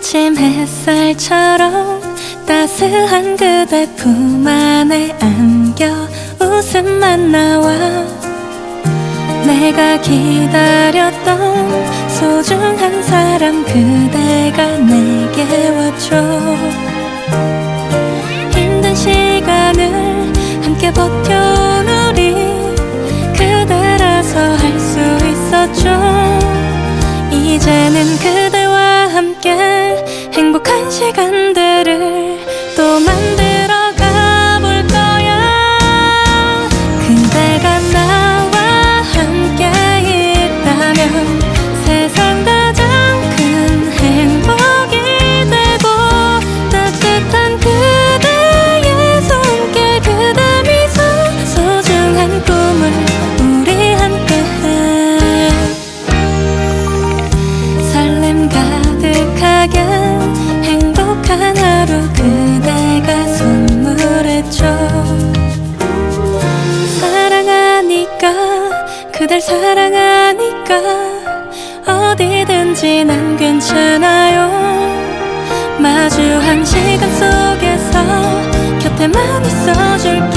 아침 햇살처럼 따스한 그대 품 안에 안겨 웃음만 나와 내가 기다렸던 소중한 사람 그대가 내게 왔죠. 힘든 시간을 함께 버텨온 우리 그대라서 할 수 있었죠. 이제는 그대와 함께 행복한 시간들을 또 만들어 가볼 거야. 그대가 나와 함께 있다면 세상 가장 큰 행복이 되고 따뜻한 그대의 손길 그대 미소 소중한 꿈을 우리 함께해 설렘 가득하게 행복한 하루 그대가 선물했죠. 사랑하니까 그댈 사랑하니까 어디든지 난 괜찮아요. 마주한 시간 속에서 곁에만 있어줄게.